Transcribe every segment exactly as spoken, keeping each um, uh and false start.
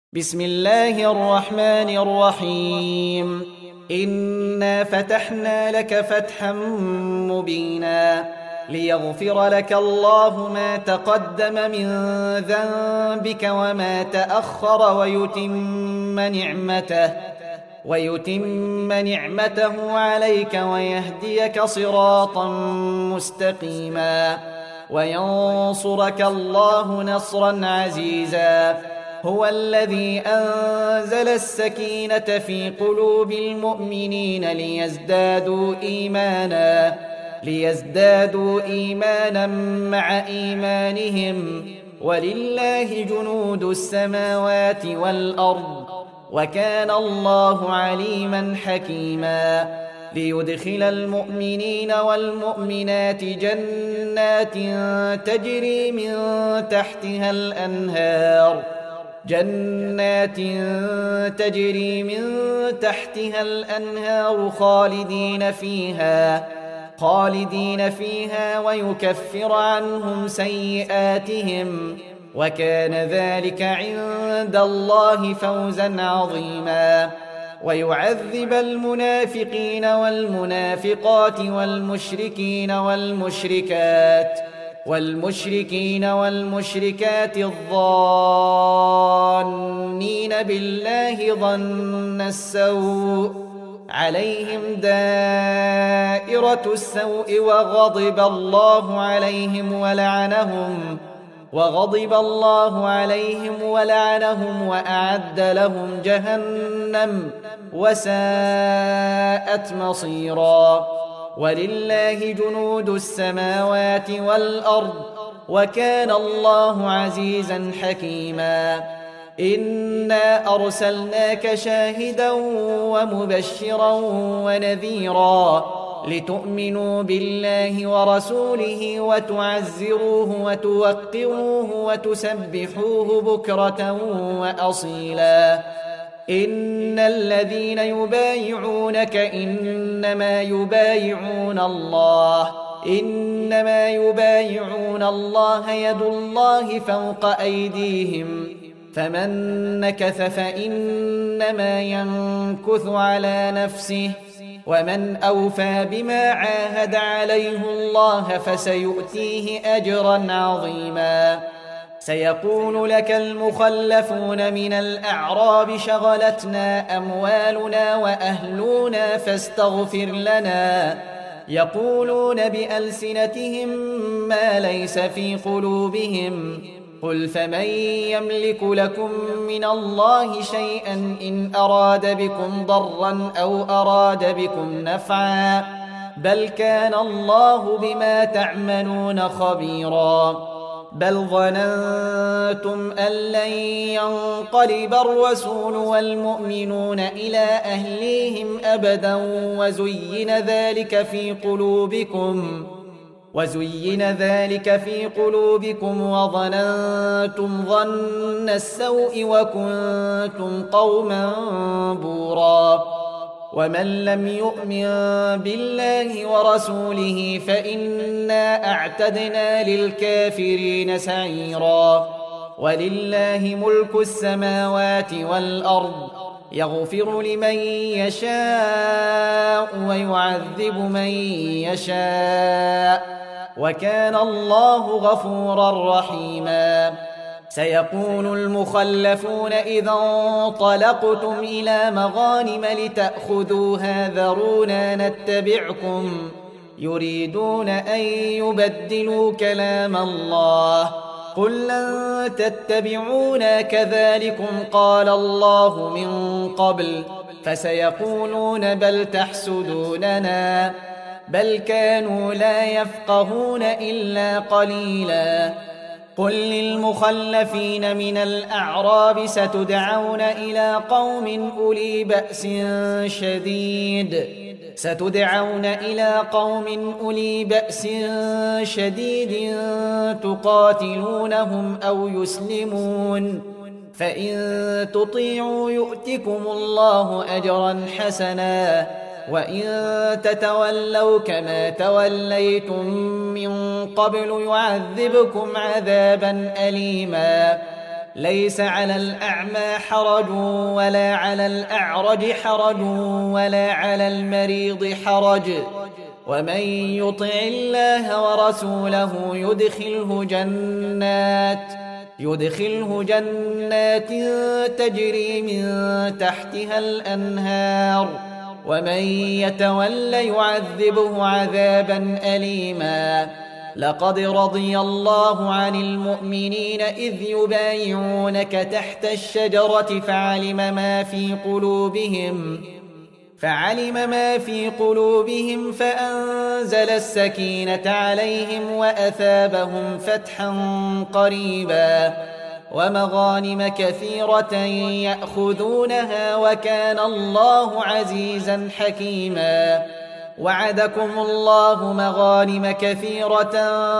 بسم الله الرحمن الرحيم. إنا فتحنا لك فتحا مبينا ليغفر لك الله ما تقدم من ذنبك وما تأخر ويتم نعمته ويتم نعمته عليك ويهديك صراطا مستقيما وينصرك الله نصرا عزيزا. هو الذي أنزل السكينة في قلوب المؤمنين ليزدادوا إيمانا ليزدادوا إيمانا مع إيمانهم ولله جنود السماوات والأرض وكان الله عليما حكيما. ليدخل المؤمنين والمؤمنات جنات تجري من تحتها الأنهار جنات تجري من تحتها الأنهار خالدين فيها خالدين فيها ويكفر عنهم سيئاتهم وكان ذلك عند الله فوزا عظيما. ويعذب المنافقين والمنافقات والمشركين والمشركات والمشركين والمشركات الظانين بالله ظن السوء عليهم دائرة السوء وغضب الله عليهم ولعنهم وغضب الله عليهم ولعنهم وأعد لهم جهنم وساءت مصيرا. ولله جنود السماوات والأرض وكان الله عزيزا حكيما. إنا أرسلناك شاهدا ومبشرا ونذيرا لتؤمنوا بالله ورسوله وتعزروه وتوقروه وتسبحوه بكرة وأصيلا. إن الذين يبايعونك إنما يبايعون الله إنما يبايعون الله يد الله فوق أيديهم فمن نكث فإنما ينكث على نفسه ومن أوفى بما عاهد عليه الله فسيؤتيه أجرا عظيما. سيقول لك المخلفون من الأعراب شغلتنا أموالنا وأهلنا فاستغفر لنا يقولون بألسنتهم ما ليس في قلوبهم قل فمن يملك لكم من الله شيئا إن أراد بكم ضرا أو أراد بكم نفعا بل كان الله بما تعملون خبيرا. بل ظننتم أن لن ينقلب الرسول والمؤمنون إلى أهليهم أبدا وزين ذلك في قلوبكم وزين ذلك في قلوبكم وظننتم ظن السوء وكنتم قوما بورا. ومن لم يؤمن بالله ورسوله فإنا أعتدنا للكافرين سعيرا. ولله ملك السماوات والأرض يغفر لمن يشاء ويعذب من يشاء وكان الله غفورا رحيما. سيقول المخلفون إذا انطلقتم إلى مغانم لتأخذوها ذرونا نتبعكم يريدون أن يبدلوا كلام الله قل لن تتبعونا كذلكم قال الله من قبل فسيقولون بل تحسدوننا بل كانوا لا يفقهون إلا قليلا. قل للمخلفين من الأعراب ستدعون إلى قوم أولي بأس شديد ستدعون إلى قوم أولي بأس شديد تقاتلونهم أو يسلمون فإن تطيعوا يؤتكم الله أجرا حسنا وإن تتولوا كما توليتم من قبل يعذبكم عذابا أليما ليس على الأعمى حرج ولا على الأعرج حرج ولا على المريض حرج ومن يطع الله ورسوله يدخله جنات يدخله جنات تجري من تحتها الأنهار ومن يتول يعذبه عذابا أليما لقد رضي الله عن المؤمنين إذ يبايعونك تحت الشجرة فعلم ما في قلوبهم فعلم ما في قلوبهم فأنزل السكينة عليهم وأثابهم فتحا قريبا ومغانم كثيرة يأخذونها وكان الله عزيزا حكيما وعدكم الله مغانم كثيرة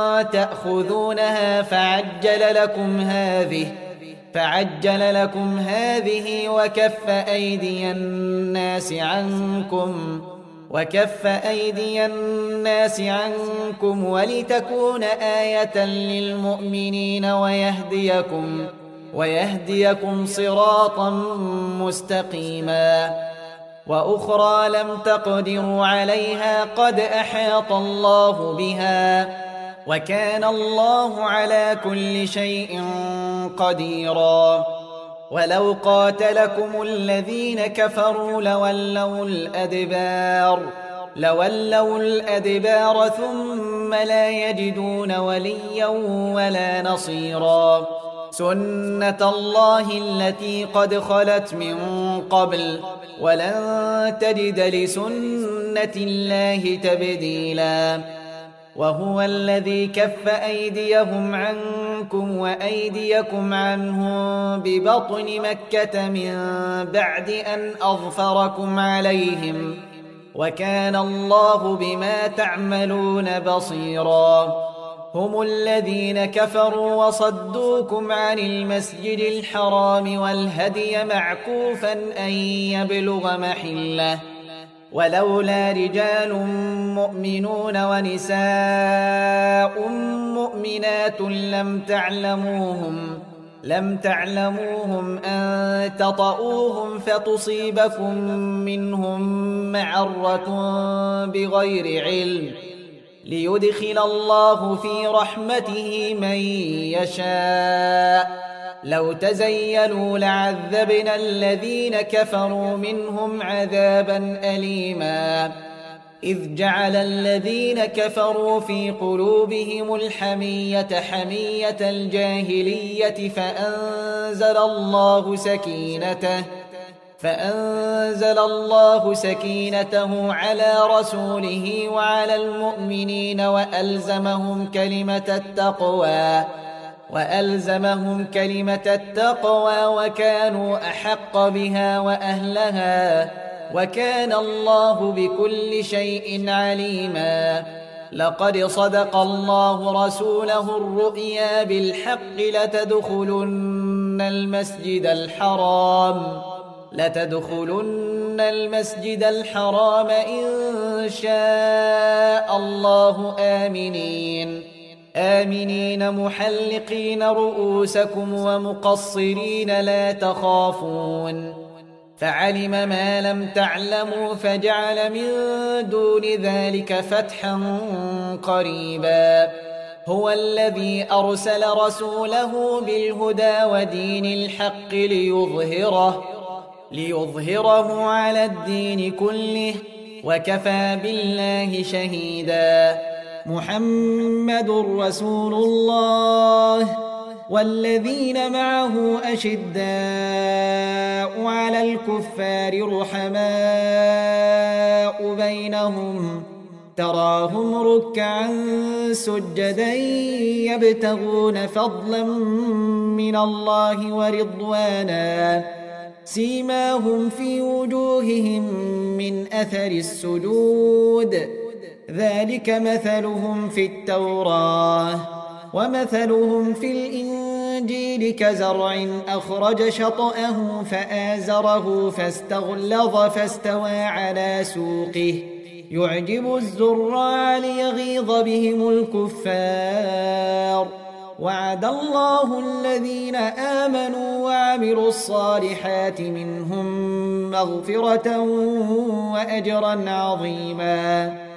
تأخذونها فعجل لكم هذه فعجل لكم هذه وكف أيدي الناس عنكم وكف أيدي الناس عنكم ولتكون آية للمؤمنين ويهديكم ويهديكم صراطا مستقيما وأخرى لم تقدروا عليها قد أحاط الله بها وكان الله على كل شيء قديرا ولو قاتلكم الذين كفروا لولوا الأدبار لولوا الأدبار ثم لا يجدون وليا ولا نصيرا سنة الله التي قد خلت من قبل ولن تجد لسنة الله تبديلا وهو الذي كف أيديهم عنكم وأيديكم عنهم ببطن مكة من بعد أن أظفركم عليهم وكان الله بما تعملون بصيرا هم الذين كفروا وصدوكم عن المسجد الحرام والهدي معكوفا أن يبلغ محله ولولا رجال مؤمنون ونساء مؤمنات لم تعلموهم لم تعلموهم أن تطؤوهم فتصيبكم منهم معرة بغير علم ليدخل الله في رحمته من يشاء لو تزيلوا لعذبنا الذين كفروا منهم عذابا أليما إذ جعل الذين كفروا في قلوبهم الحمية حمية الجاهلية فأنزل الله سكينته فأنزل الله سكينته على رسوله وعلى المؤمنين وألزمهم كلمة التقوى وألزمهم كلمة التقوى وكانوا أحق بها وأهلها وكان الله بكل شيء عليما لقد صدق الله رسوله الرؤيا بالحق لتدخلن المسجد الحرام لتدخلن المسجد الحرام إن شاء الله آمنين آمنين محلقين رؤوسكم ومقصرين لا تخافون فعلم ما لم تعلموا فجعل من دون ذلك فتحا قريبا هو الذي أرسل رسوله بالهدى ودين الحق ليظهره ليظهره على الدين كله وكفى بالله شهيدا محمد رسول الله والذين معه أشداء على الكفار رحماء بينهم تراهم ركعا سجدا يبتغون فضلا من الله ورضوانا سيماهم في وجوههم من أثر السجود ذلك مثلهم في التوراة ومثلهم في الإنجيل كزرع أخرج شطأه فآزره فاستغلظ فاستوى على سوقه يعجب الزراع ليغيظ بهم الكفار وعد الله الذين آمنوا وعملوا الصالحات منهم مغفرة وأجرا عظيما